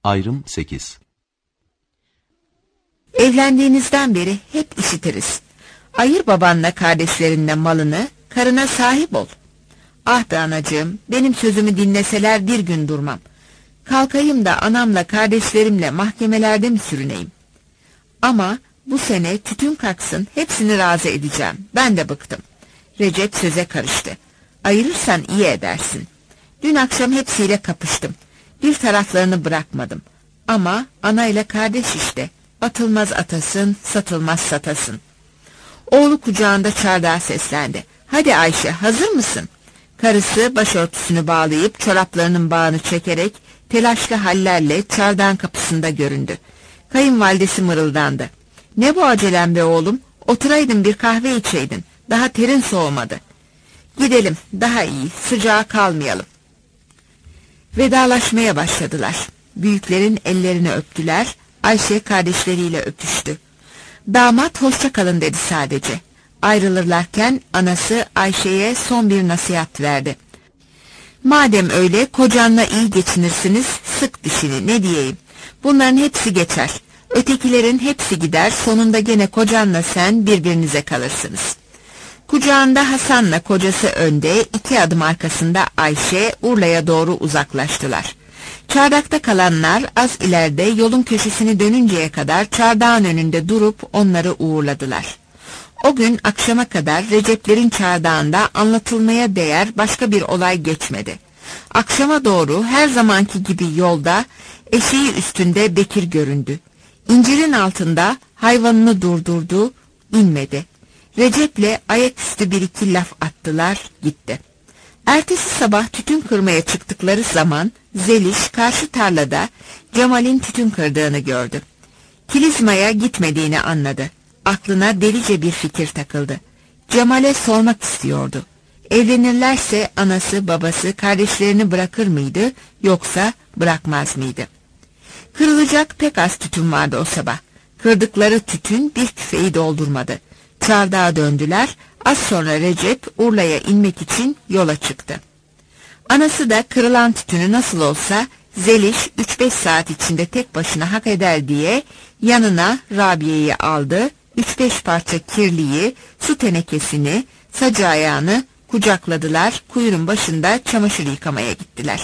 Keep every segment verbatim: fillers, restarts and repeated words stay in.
Ayrım sekiz. Evlendiğinizden beri hep işitiriz. Ayır babanla kardeşlerinle malını, karına sahip ol. Ah be anacığım, benim sözümü dinleseler bir gün durmam. Kalkayım da anamla kardeşlerimle mahkemelerde mi sürüneyim? Ama bu sene tütün kalksın, hepsini razı edeceğim. Ben de bıktım. Recep söze karıştı. Ayırırsan iyi edersin. Dün akşam hepsiyle kapıştım. Bir taraflarını bırakmadım. Ama anayla kardeş işte. Atılmaz atasın, satılmaz satasın. Oğlu kucağında çardağa seslendi. Hadi Ayşe, hazır mısın? Karısı başörtüsünü bağlayıp çoraplarının bağını çekerek telaşlı hallerle çardağın kapısında göründü. Kayınvalidesi mırıldandı. Ne bu acelen be oğlum? Oturaydın bir kahve içeydin. Daha terin soğumadı. Gidelim, daha iyi, sıcağa kalmayalım. Vedalaşmaya başladılar. Büyüklerin ellerini öptüler. Ayşe kardeşleriyle öpüştü. Damat hoşça kalın dedi sadece. Ayrılırlarken anası Ayşe'ye son bir nasihat verdi. Madem öyle kocanla iyi geçinirsiniz, sık dişini, ne diyeyim. Bunların hepsi geçer. Ötekilerin hepsi gider, sonunda gene kocanla sen birbirinize kalırsınız. Kucağında Hasan'la kocası önde, iki adım arkasında Ayşe Urla'ya doğru uzaklaştılar. Çardakta kalanlar az ileride yolun köşesini dönünceye kadar çardağın önünde durup onları uğurladılar. O gün akşama kadar Receplerin çardağında anlatılmaya değer başka bir olay geçmedi. Akşama doğru her zamanki gibi yolda eşeği üstünde Bekir göründü. İncirin altında hayvanını durdurdu, inmedi. Recep'le ayaküstü bir iki laf attılar, gitti. Ertesi sabah tütün kırmaya çıktıkları zaman Zeliş karşı tarlada Cemal'in tütün kırdığını gördü. Kilizma'ya gitmediğini anladı. Aklına delice bir fikir takıldı. Cemal'e sormak istiyordu. Evlenirlerse anası babası kardeşlerini bırakır mıydı yoksa bırakmaz mıydı? Kırılacak pek az tütün vardı o sabah. Kırdıkları tütün bir küfeyi doldurmadı. Çardağa döndüler. Az sonra Recep Urla'ya inmek için yola çıktı. Anası da kırılan tütünü nasıl olsa Zeliş üç beş saat içinde tek başına hak eder diye yanına Rabiye'yi aldı. Üç beş parça kirliyi, su tenekesini, sacı ayağını kucakladılar. Kuyunun başında çamaşır yıkamaya gittiler.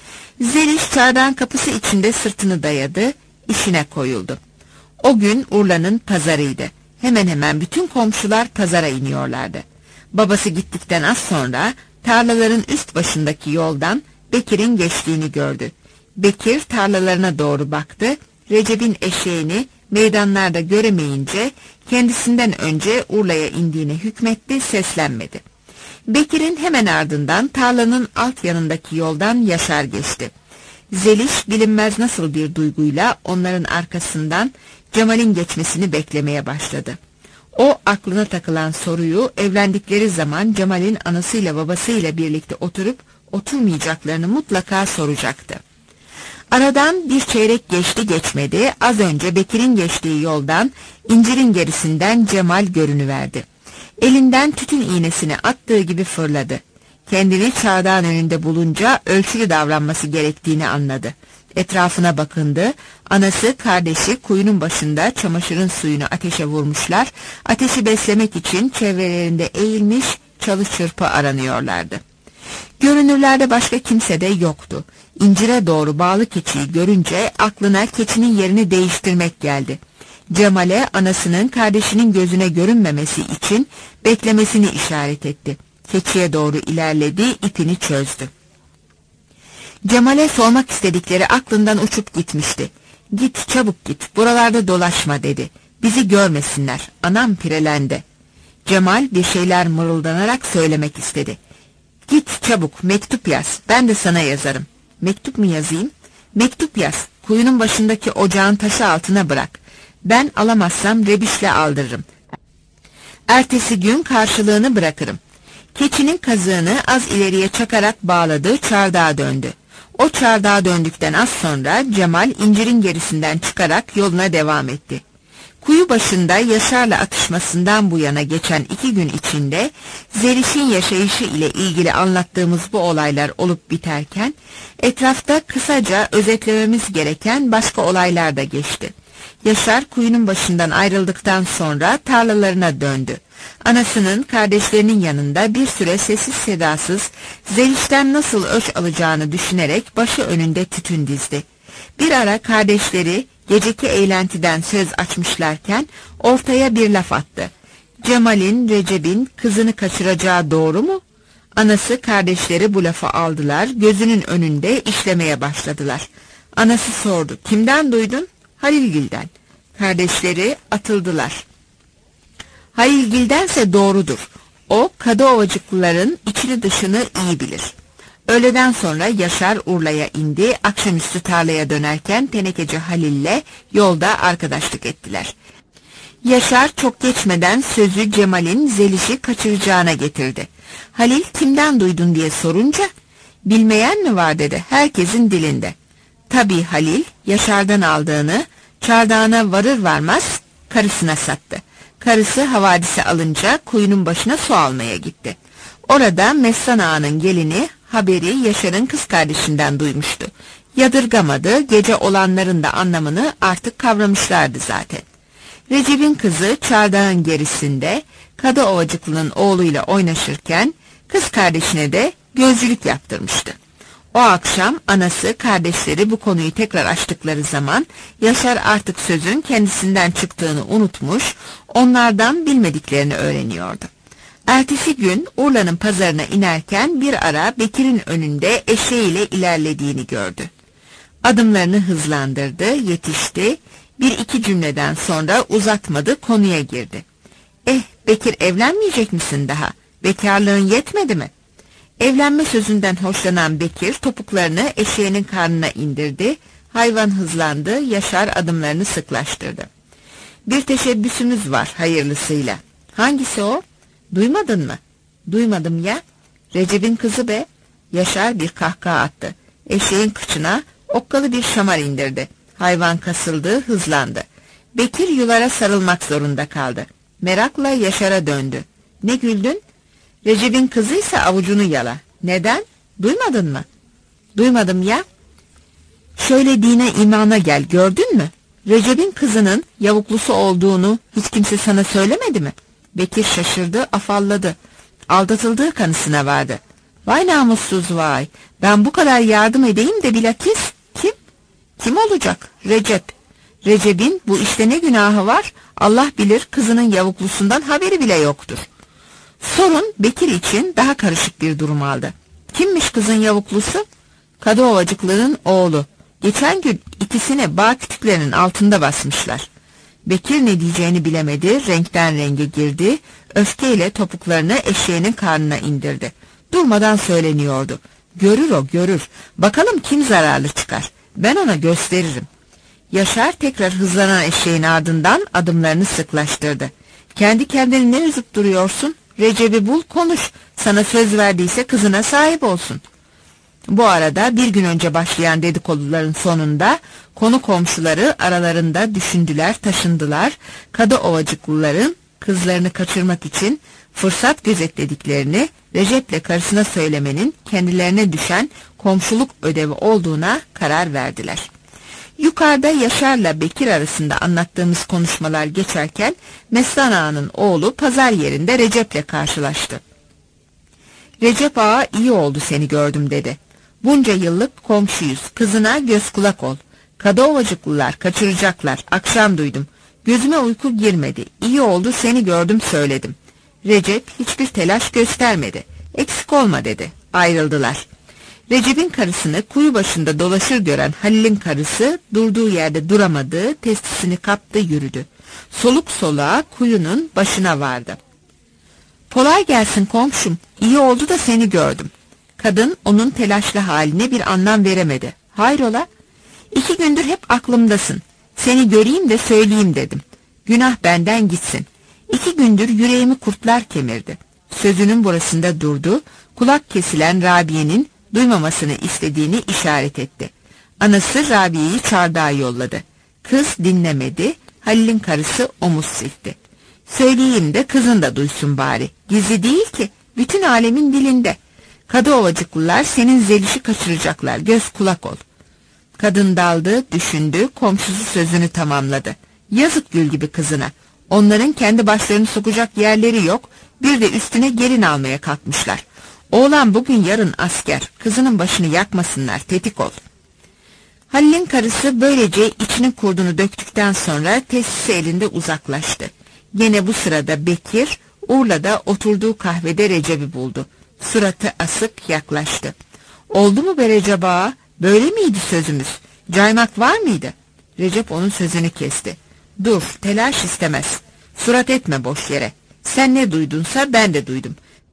Zeliş çardağın kapısı içinde sırtını dayadı, işine koyuldu. O gün Urla'nın pazarıydı. Hemen hemen bütün komşular pazara iniyorlardı. Babası gittikten az sonra tarlaların üst başındaki yoldan Bekir'in geçtiğini gördü. Bekir tarlalarına doğru baktı. Recep'in eşeğini meydanlarda göremeyince kendisinden önce Urla'ya indiğine hükmetti, seslenmedi. Bekir'in hemen ardından tarlanın alt yanındaki yoldan Yaşar geçti. Zeliş bilinmez nasıl bir duyguyla onların arkasından Cemal'in geçmesini beklemeye başladı. O aklına takılan soruyu evlendikleri zaman Cemal'in anasıyla babasıyla birlikte oturup oturmayacaklarını mutlaka soracaktı. Aradan bir çeyrek geçti geçmedi, az önce Bekir'in geçtiği yoldan incirin gerisinden Cemal görünüverdi. Elinden tütün iğnesini attığı gibi fırladı. Kendini çardağın önünde bulunca ölçülü davranması gerektiğini anladı. Etrafına bakındı. Anası, kardeşi kuyunun başında çamaşırın suyunu ateşe vurmuşlar. Ateşi beslemek için çevrelerinde eğilmiş çalı çırpı aranıyorlardı. Görünürlerde başka kimse de yoktu. İncire doğru bağlı keçiyi görünce aklına keçinin yerini değiştirmek geldi. Cemal'e anasının kardeşinin gözüne görünmemesi için beklemesini işaret etti. Keçiye doğru ilerledi, ipini çözdü. Cemal'e sormak istedikleri aklından uçup gitmişti. "Git, çabuk git, buralarda dolaşma" dedi. "Bizi görmesinler, anam pirelendi." Cemal bir şeyler mırıldanarak söylemek istedi. "Git çabuk, mektup yaz, ben de sana yazarım." "Mektup mu yazayım?" "Mektup yaz, kuyunun başındaki ocağın taşı altına bırak. Ben alamazsam Rebiş'le aldırırım. Ertesi gün karşılığını bırakırım." Keçinin kazığını az ileriye çakarak bağladı, çardağa döndü. O çardağa döndükten az sonra Cemal incirin gerisinden çıkarak yoluna devam etti. Kuyu başında Yaşar'la atışmasından bu yana geçen iki gün içinde Zeliş'in yaşayışı ile ilgili anlattığımız bu olaylar olup biterken etrafta kısaca özetlememiz gereken başka olaylar da geçti. Yaşar kuyunun başından ayrıldıktan sonra tarlalarına döndü. Anasının, kardeşlerinin yanında bir süre sessiz sedasız Zeliş'ten nasıl öç alacağını düşünerek başı önünde tütün dizdi. Bir ara kardeşleri geceki eğlentiden söz açmışlarken ortaya bir laf attı. Cemal'in, Recep'in kızını kaçıracağı doğru mu? Anası, kardeşleri bu lafı aldılar, gözünün önünde işlemeye başladılar. Anası sordu, kimden duydun? Halilgil'den. Kardeşleri atıldılar. Halilgil'dense doğrudur. O, Kadıovacıklıların içini dışını iyi bilir. Öğleden sonra Yaşar Urla'ya indi, akşamüstü tarlaya dönerken Tenekeci Halil'le yolda arkadaşlık ettiler. Yaşar çok geçmeden sözü Cemal'in Zeliş'i kaçıracağına getirdi. Halil kimden duydun diye sorunca, bilmeyen mi var dedi, herkesin dilinde. Tabii Halil Yaşar'dan aldığını çardağına varır varmaz karısına sattı. Karısı havadise alınca kuyunun başına su almaya gitti. Orada Mestan Ağa'nın gelini haberi Yaşar'ın kız kardeşinden duymuştu. Yadırgamadı, gece olanların da anlamını artık kavramışlardı zaten. Recep'in kızı çardağın gerisinde Kadıovacıklı'nın oğluyla oynaşırken kız kardeşine de gözcülük yaptırmıştı. O akşam anası, kardeşleri bu konuyu tekrar açtıkları zaman Yaşar artık sözün kendisinden çıktığını unutmuş, onlardan bilmediklerini öğreniyordu. Ertesi gün Urla'nın pazarına inerken bir ara Bekir'in önünde eşeğiyle ilerlediğini gördü. Adımlarını hızlandırdı, yetişti, bir iki cümleden sonra uzatmadı, konuya girdi. Eh Bekir, evlenmeyecek misin daha? Bekarlığın yetmedi mi? Evlenme sözünden hoşlanan Bekir topuklarını eşeğinin karnına indirdi, hayvan hızlandı, Yaşar adımlarını sıklaştırdı. Bir teşebbüsümüz var hayırlısıyla. Hangisi o? Duymadın mı? Duymadım ya. Recep'in kızı be. Yaşar bir kahkaha attı. Eşeğin kıçına okkalı bir şamar indirdi. Hayvan kasıldı, hızlandı. Bekir yulara sarılmak zorunda kaldı. Merakla Yaşar'a döndü. Ne güldün? Recep'in kızıysa avucunu yala. Neden? Duymadın mı? Duymadım ya. Şöyle dine imana gel, gördün mü? Recep'in kızının yavuklusu olduğunu hiç kimse sana söylemedi mi? Bekir şaşırdı, afalladı. Aldatıldığı kanısına vardı. Vay namussuz vay. Ben bu kadar yardım edeyim de bilakis kim? Kim olacak? Recep. Recep'in bu işte ne günahı var? Allah bilir, kızının yavuklusundan haberi bile yoktur. Sorun Bekir için daha karışık bir durum aldı. Kimmiş kızın yavuklusu? Kadıovacıklı'nın oğlu. Geçen gün ikisini bağ kütüklerinin altında basmışlar. Bekir ne diyeceğini bilemedi, renkten renge girdi, öfkeyle topuklarını eşeğinin karnına indirdi. Durmadan söyleniyordu. Görür o, görür. Bakalım kim zararlı çıkar. Ben ona gösteririm. Yaşar tekrar hızlanan eşeğin ardından adımlarını sıklaştırdı. Kendi kendini ne üzüp duruyorsun? Recep'i bul, konuş. Sana söz verdiyse kızına sahip olsun. Bu arada bir gün önce başlayan dedikoduların sonunda konu komşuları aralarında düşündüler, taşındılar. Kadıovacıklıların kızlarını kaçırmak için fırsat gözetlediklerini Recep'le karısına söylemenin kendilerine düşen komşuluk ödevi olduğuna karar verdiler. Yukarıda Yaşar'la Bekir arasında anlattığımız konuşmalar geçerken Mestan Ağa'nın oğlu pazar yerinde Recep'le karşılaştı. Recep Ağa, iyi oldu seni gördüm dedi. Bunca yıllık komşuyuz, kızına göz kulak ol. Kadıovacıklılar kaçıracaklar, akşam duydum. Gözüme uyku girmedi, iyi oldu seni gördüm söyledim. Recep hiçbir telaş göstermedi. Eksik olma dedi. Ayrıldılar. Recep'in karısını kuyu başında dolaşır gören Halil'in karısı durduğu yerde duramadı, testisini kaptı yürüdü. Soluk soluğa kuyunun başına vardı. Kolay gelsin komşum, iyi oldu da seni gördüm. Kadın onun telaşlı haline bir anlam veremedi. Hayrola? İki gündür hep aklımdasın. Seni göreyim de söyleyeyim dedim. Günah benden gitsin. İki gündür yüreğimi kurtlar kemirdi. Sözünün burasında durdu, kulak kesilen Rabiye'nin duymamasını istediğini işaret etti. Anası Rabiye'yi çardağa yolladı. Kız dinlemedi, Halil'in karısı omuz silkti. Söyleyeyim de kızın da duysun bari. Gizli değil ki, bütün alemin dilinde. Kadı Ovacıklılar senin Zeliş'i kaçıracaklar, göz kulak ol. Kadın daldı, düşündü, komşusu sözünü tamamladı. Yazık gül gibi kızına. Onların kendi başlarını sokacak yerleri yok, bir de üstüne gelin almaya kalkmışlar. Oğlan bugün yarın asker, kızının başını yakmasınlar, tetik ol. Halil'in karısı böylece içinin kurduğunu döktükten sonra tesisi elinde uzaklaştı. Gene bu sırada Bekir, Urla'da oturduğu kahvede Recep'i buldu. Suratı asık yaklaştı. Oldu mu be Recep ağa? Böyle miydi sözümüz? Caymak var mıydı? Recep onun sözünü kesti. Dur, telaş istemez. Surat etme boş yere. Sen ne duydunsa ben de duydum.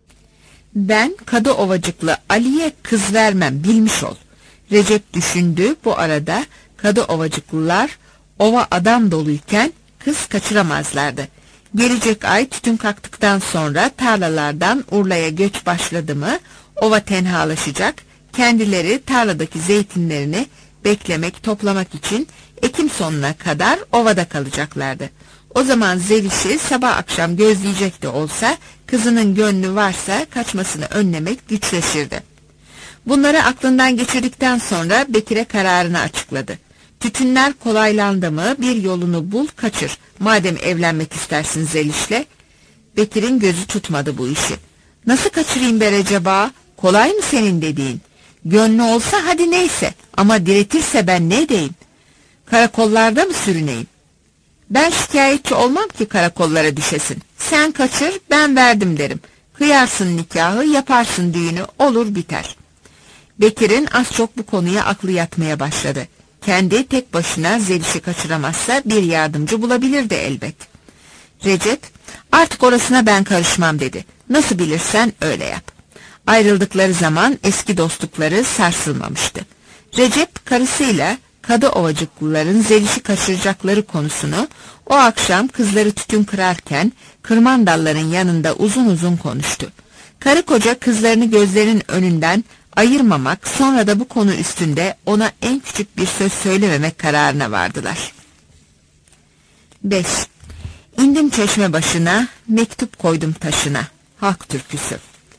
Ben Kadı Ovacıklı Ali'ye kız vermem, bilmiş ol. Recep düşündü. Bu arada Kadı Ovacıklılar ova adam doluyken kız kaçıramazlardı. Gelecek ay tütün kalktıktan sonra tarlalardan Urla'ya göç başladı mı ova tenhalaşacak, kendileri tarladaki zeytinlerini beklemek, toplamak için Ekim sonuna kadar ovada kalacaklardı. O zaman Zeliş'i sabah akşam gözleyecek de olsa kızının gönlü varsa kaçmasını önlemek güçleşirdi. Bunları aklından geçirdikten sonra Bekir'e kararını açıkladı. Tütünler kolaylandı mı bir yolunu bul, kaçır. Madem evlenmek istersin Zeliş'le. Bekir'in gözü tutmadı bu işi. Nasıl kaçırayım be Recep ağa? Kolay mı senin dediğin? Gönlü olsa hadi neyse, ama diretirse ben ne diyeyim? Karakollarda mı sürüneyim? Ben şikayetçi olmam ki karakollara düşesin. Sen kaçır, ben verdim derim. Kıyarsın nikahı, yaparsın düğünü, olur biter. Bekir'in az çok bu konuya aklı yatmaya başladı. Kendi tek başına Zeliş'i kaçıramazsa bir yardımcı bulabilirdi elbet. Recep, artık orasına ben karışmam dedi. Nasıl bilirsen öyle yap. Ayrıldıkları zaman eski dostlukları sarsılmamıştı. Recep karısıyla Kadı Ovacıklıların Zeliş'i kaçıracakları konusunu o akşam kızları tütün kırarken kırmandalların yanında uzun uzun konuştu. Karı koca kızlarını gözlerinin önünden ayırmamak, sonra da bu konu üstünde ona en küçük bir söz söylememek kararına vardılar. beş. İndim çeşme başına, mektup koydum taşına. Halk türküsü.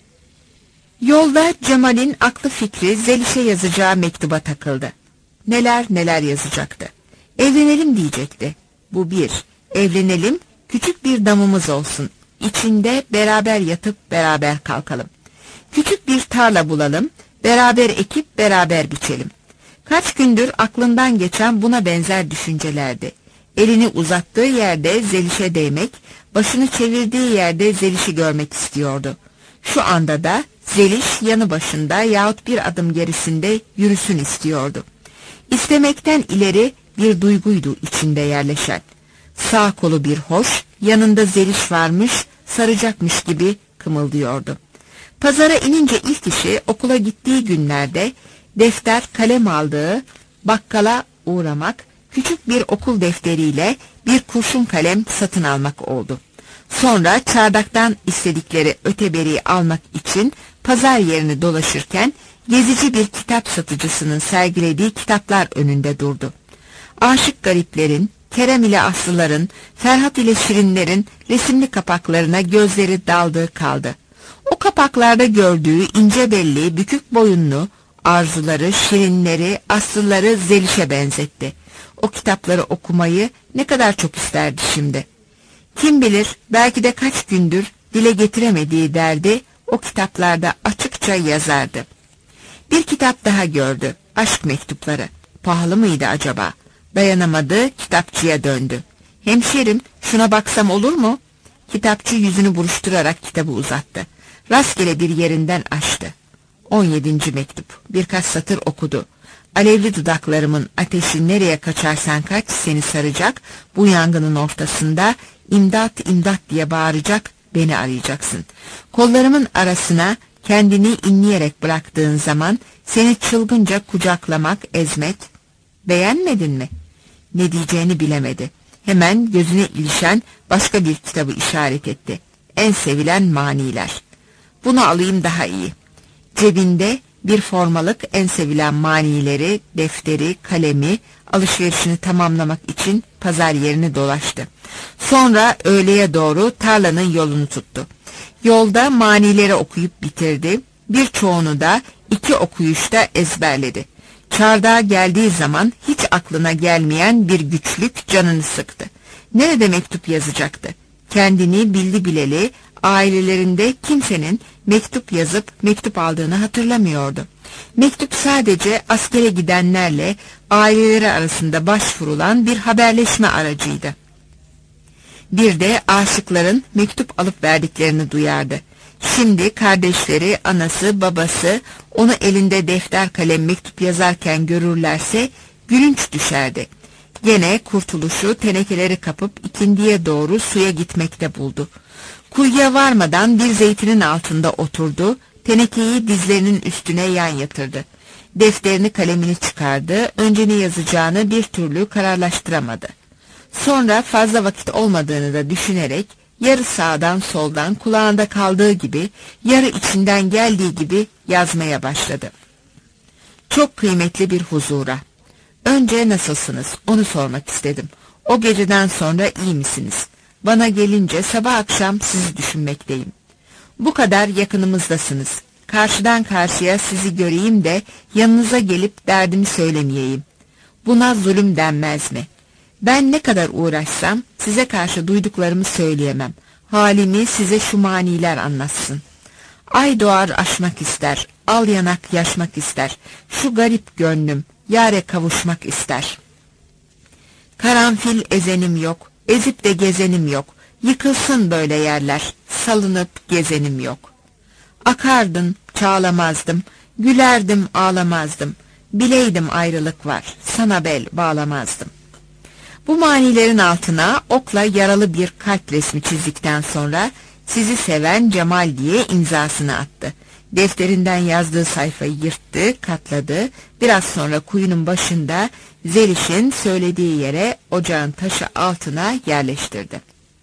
Yolda Cemal'in aklı fikri Zeliş'e yazacağı mektuba takıldı. Neler neler yazacaktı. Evlenelim diyecekti. Bu bir. Evlenelim, küçük bir damımız olsun. İçinde beraber yatıp beraber kalkalım. Küçük bir tarla bulalım, beraber ekip beraber biçelim. Kaç gündür aklından geçen buna benzer düşüncelerdi. Elini uzattığı yerde Zeliş'e değmek, başını çevirdiği yerde Zeliş'i görmek istiyordu. Şu anda da Zeliş yanı başında yahut bir adım gerisinde yürüsün istiyordu. İstemekten ileri bir duyguydu içinde yerleşen. Sağ kolu bir hoş, yanında Zeliş varmış, saracakmış gibi kımıldıyordu. Pazara inince ilk işi okula gittiği günlerde defter kalem aldığı bakkala uğramak, küçük bir okul defteriyle bir kurşun kalem satın almak oldu. Sonra çardaktan istedikleri öteberiyi almak için pazar yerini dolaşırken gezici bir kitap satıcısının sergilediği kitaplar önünde durdu. Aşık gariplerin, Kerem ile Aslıların, Ferhat ile Şirinlerin resimli kapaklarına gözleri daldığı kaldı. O kapaklarda gördüğü ince belli, bükük boyunlu, Arzuları, Şirinleri, Aslıları Zeliş'e benzetti. O kitapları okumayı ne kadar çok isterdi şimdi. Kim bilir, belki de kaç gündür dile getiremediği derdi o kitaplarda açıkça yazardı. Bir kitap daha gördü, aşk mektupları. Pahalı mıydı acaba? Dayanamadı, kitapçıya döndü. Hemşerim, şuna baksam olur mu? Kitapçı yüzünü buruşturarak kitabı uzattı. Rastgele bir yerinden açtı. on yedinci mektup. Birkaç satır okudu. Alevli dudaklarımın ateşi nereye kaçarsan kaç seni saracak, bu yangının ortasında imdat imdat diye bağıracak, beni arayacaksın. Kollarımın arasına kendini inleyerek bıraktığın zaman seni çılgınca kucaklamak, ezmek. Beğenmedin mi? Ne diyeceğini bilemedi. Hemen gözüne ilişen başka bir kitabı işaret etti. En sevilen maniler. Bunu alayım daha iyi. Cebinde Bir formalık en sevilen manileri, defteri, kalemi, alışverişini tamamlamak için pazar yerini dolaştı. Sonra öğleye doğru tarlanın yolunu tuttu. Yolda manileri okuyup bitirdi. Birçoğunu da iki okuyuşta ezberledi. Çardağa geldiği zaman hiç aklına gelmeyen bir güçlük canını sıktı. Nerede mektup yazacaktı? Kendini bildi bileli ailelerinde kimsenin mektup yazıp mektup aldığını hatırlamıyordu. Mektup sadece askere gidenlerle aileleri arasında başvurulan bir haberleşme aracıydı. Bir de aşıkların mektup alıp verdiklerini duyardı. Şimdi kardeşleri, anası, babası onu elinde defter kalem mektup yazarken görürlerse gülünç düşerdi. Gene kurtuluşu tenekeleri kapıp ikindiye doğru suya gitmekte buldu. Kuyuya varmadan bir zeytinin altında oturdu, tenekeyi dizlerinin üstüne yan yatırdı. Defterini kalemini çıkardı, önce ne yazacağını bir türlü kararlaştıramadı. Sonra fazla vakit olmadığını da düşünerek yarı sağdan soldan kulağında kaldığı gibi, yarı içinden geldiği gibi yazmaya başladı. Çok kıymetli bir huzura. Önce nasılsınız onu sormak istedim. O geceden sonra iyi misiniz? Bana gelince sabah akşam sizi düşünmekteyim. Bu kadar yakınımızdasınız. Karşıdan karşıya sizi göreyim de yanınıza gelip derdimi söylemeyeyim. Buna zulüm denmez mi? Ben ne kadar uğraşsam size karşı duyduklarımı söyleyemem. Halimi size şu maniler anlatsın. Ay doğar aşmak ister, al yanak yaşmak ister. Şu garip gönlüm yâre kavuşmak ister. Karanfil ezenim yok, ezip de gezenim yok. Yıkılsın böyle yerler, salınıp gezenim yok. Akardın, çağlamazdım, gülerdim, ağlamazdım. Bileydim ayrılık var, sana bel bağlamazdım. Bu manilerin altına okla yaralı bir kalp resmi çizdikten sonra sizi seven Cemal diye imzasını attı. Defterinden yazdığı sayfayı yırttı, katladı. Biraz sonra kuyunun başında Zeliş'in söylediği yere ocağın taşı altına yerleştirdi.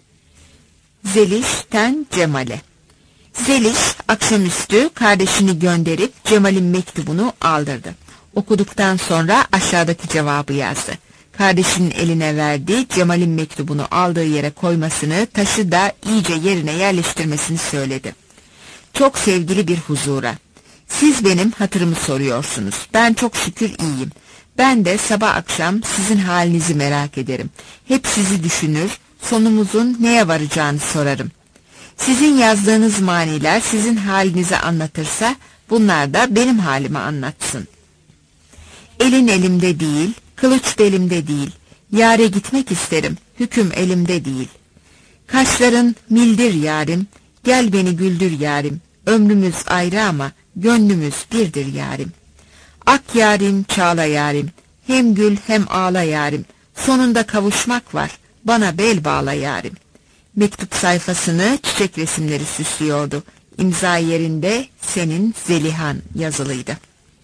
Zeliş'ten Cemal'e. Zeliş akşamüstü kardeşini gönderip Cemal'in mektubunu aldırdı. Okuduktan sonra aşağıdaki cevabı yazdı. Kardeşinin eline verdi, Cemal'in mektubunu aldığı yere koymasını, taşı da iyice yerine yerleştirmesini söyledi. Çok sevgili bir huzura. Siz benim hatırımı soruyorsunuz. Ben çok şükür iyiyim. Ben de sabah akşam sizin halinizi merak ederim. Hep sizi düşünür, sonumuzun neye varacağını sorarım. Sizin yazdığınız maniler sizin halinizi anlatırsa, bunlar da benim halimi anlatsın. Elin elimde değil, kılıç belimde değil, yâre gitmek isterim, hüküm elimde değil. Kaşların mildir yarim, gel beni güldür yarim, ömrümüz ayrı ama gönlümüz birdir yarim. Ak yarim, çağla yarim, hem gül hem ağla yarim, sonunda kavuşmak var, bana bel bağla yarim. Mektup sayfasını çiçek resimleri süslüyordu. İmza yerinde senin Zelihan yazılıydı.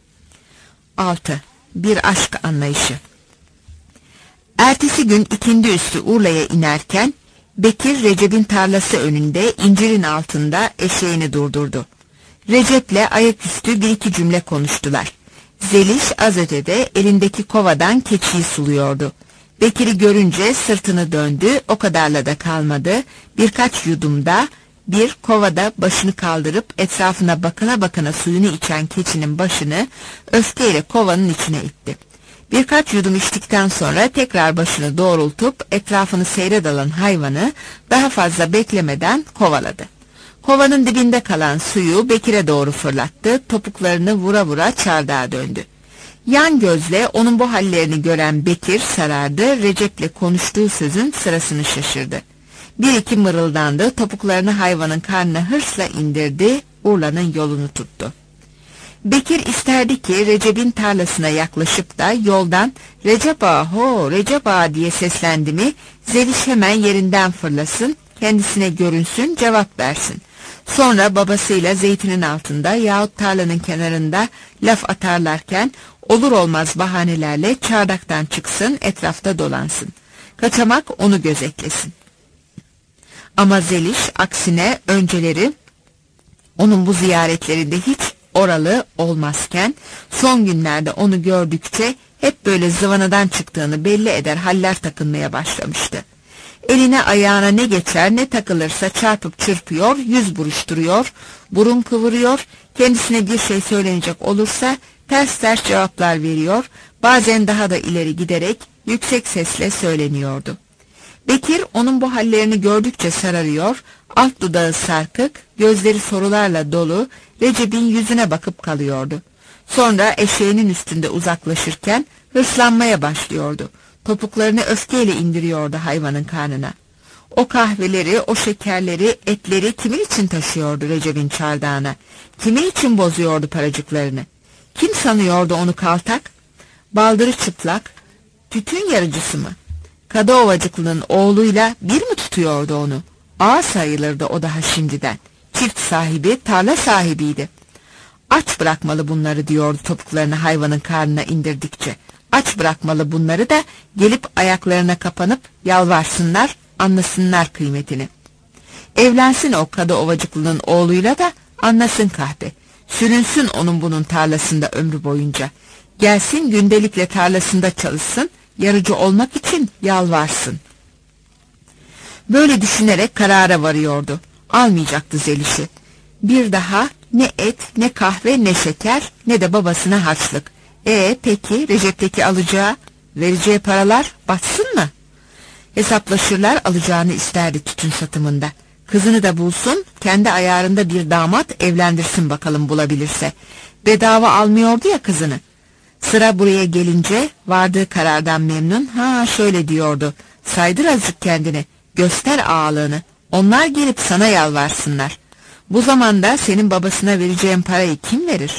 altı. Bir aşk anlayışı. Ertesi gün ikindi üstü Urla'ya inerken Bekir Recep'in tarlası önünde incirin altında eşeğini durdurdu. Recep'le ayaküstü bir iki cümle konuştular. Zeliş az ötede elindeki kovadan keçiyi suluyordu. Bekir'i görünce sırtını döndü, o kadarla da kalmadı. Birkaç yudumda bir kovada başını kaldırıp etrafına bakına bakına suyunu içen keçinin başını öfkeyle kovanın içine itti. Birkaç yudum içtikten sonra tekrar başını doğrultup etrafını seyre dalan hayvanı daha fazla beklemeden kovaladı. Kovanın dibinde kalan suyu Bekir'e doğru fırlattı, topuklarını vura vura çardağa döndü. Yan gözle onun bu hallerini gören Bekir sarardı, Recep'le konuştuğu sözün sırasını şaşırdı. Bir iki mırıldandı, topuklarını hayvanın karnına hırsla indirdi, Urla'nın yolunu tuttu. Bekir isterdi ki Recep'in tarlasına yaklaşıp da yoldan "Recep ağa, ho Recep ağa" diye seslendi mi, Zeliş hemen yerinden fırlasın, kendisine görünsün, cevap versin. Sonra babasıyla zeytinin altında yahut tarlanın kenarında laf atarlarken olur olmaz bahanelerle çardaktan çıksın, etrafta dolansın. Kaçamak onu gözetlesin. Ama Zeliş aksine önceleri onun bu ziyaretlerinde hiç oralı olmazken son günlerde onu gördükçe hep böyle zıvanadan çıktığını belli eder haller takınmaya başlamıştı. Eline ayağına ne geçer ne takılırsa çarpıp çırpıyor, yüz buruşturuyor, burun kıvırıyor, kendisine bir şey söylenecek olursa ters ters cevaplar veriyor, bazen daha da ileri giderek yüksek sesle söyleniyordu. Bekir onun bu hallerini gördükçe sararıyor, alt dudağı sarkık, gözleri sorularla dolu, Recep'in yüzüne bakıp kalıyordu. Sonra eşeğinin üstünde uzaklaşırken hırslanmaya başlıyordu. Topuklarını öfkeyle indiriyordu hayvanın karnına. O kahveleri, o şekerleri, etleri kimin için taşıyordu Recep'in çardağına? Kimin için bozuyordu paracıklarını? Kim sanıyordu onu kaltak? Baldırı çıplak, tütün yarıcısı mı? Kadıovacıklının oğluyla bir mi tutuyordu onu? Ağa sayılırdı o daha şimdiden. Çift sahibi, tarla sahibiydi. Aç bırakmalı bunları diyordu topuklarını hayvanın karnına indirdikçe. Aç bırakmalı bunları da gelip ayaklarına kapanıp yalvarsınlar, anlasınlar kıymetini. Evlensin o Kadıovacıklının oğluyla da anlasın kahpe. Sürünsün onun bunun tarlasında ömrü boyunca. Gelsin gündelikle tarlasında çalışsın, yarıcı olmak için yalvarsın. Böyle düşünerek karara varıyordu. Almayacaktı Zeliş'i. Bir daha ne et, ne kahve, ne şeker, ne de babasına harçlık. E peki Recep'teki alacağı, vereceği paralar batsın mı? Hesaplaşırlar, alacağını isterdi tütün satımında. Kızını da bulsun, kendi ayarında bir damat evlendirsin bakalım bulabilirse. Bedava almıyordu ya kızını. Sıra buraya gelince vardığı karardan memnun, ha şöyle diyordu. Saydır azıcık kendini, göster ağalığını. Onlar gelip sana yalvarsınlar. Bu zamanda senin babasına vereceğin parayı kim verir?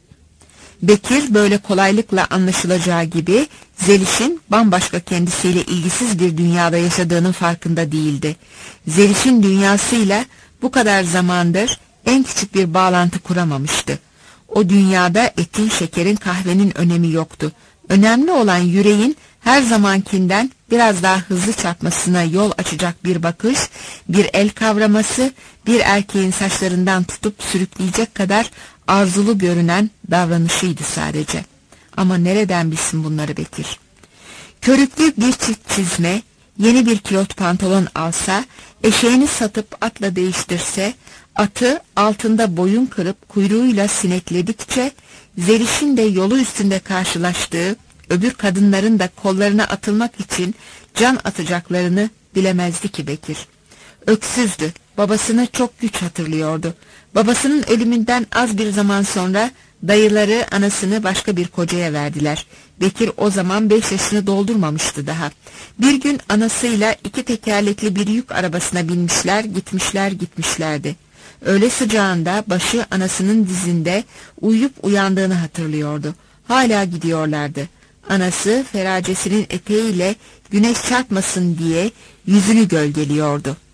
Bekir böyle kolaylıkla anlaşılacağı gibi Zeliş'in bambaşka kendisiyle ilgisiz bir dünyada yaşadığının farkında değildi. Zeliş'in dünyasıyla bu kadar zamandır en küçük bir bağlantı kuramamıştı. O dünyada etin, şekerin, kahvenin önemi yoktu. Önemli olan yüreğin her zamankinden biraz daha hızlı çarpmasına yol açacak bir bakış, bir el kavraması, bir erkeğin saçlarından tutup sürükleyecek kadar arzulu görünen davranışıydı sadece. Ama nereden bilsin bunları Bekir? Körüklü bir çift çizme, yeni bir kilot pantolon alsa, eşeğini satıp atla değiştirse, atı altında boyun kırıp kuyruğuyla sinekledikçe, Zeliş'in de yolu üstünde karşılaştığı öbür kadınların da kollarına atılmak için can atacaklarını bilemezdi ki Bekir. Öksüzdü, babasını çok güç hatırlıyordu. Babasının ölümünden az bir zaman sonra dayıları anasını başka bir kocaya verdiler. Bekir o zaman beş yaşını doldurmamıştı daha. Bir gün anasıyla iki tekerlekli bir yük arabasına binmişler, gitmişler gitmişlerdi. Öğle sıcağında başı anasının dizinde uyuyup uyandığını hatırlıyordu. Hala gidiyorlardı. Anası feracesinin eteğiyle güneş çarpmasın diye yüzünü gölgeliyordu.